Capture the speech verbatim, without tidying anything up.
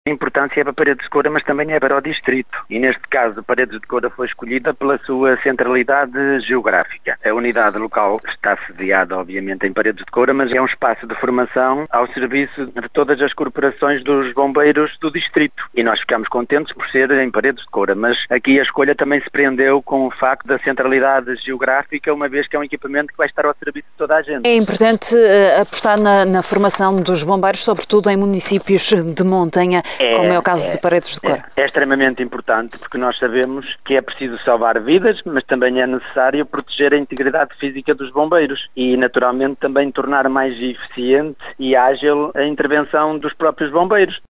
A importância é para Paredes de Coura, mas também é para o distrito. E neste caso, Paredes de Coura foi escolhida pela sua centralidade geográfica. A unidade local está sediada, obviamente, em Paredes de Coura, mas é um espaço de formação ao serviço de todas as corporações dos bombeiros do distrito. E nós ficamos contentes por ser em Paredes de Coura, mas aqui a escolha também se prendeu com o facto da centralidade geográfica, uma vez que é um equipamento que vai estar ao serviço de toda a gente. É importante uh, apostar na, na formação dos bombeiros, sobretudo em municípios de montanha, é, como é o caso é, de Paredes de Coura. É, é extremamente importante, porque nós sabemos que é preciso salvar vidas, mas também é necessário proteger a integridade física dos bombeiros e, naturalmente, também tornar mais eficiente e ágil a intervenção dos próprios bombeiros.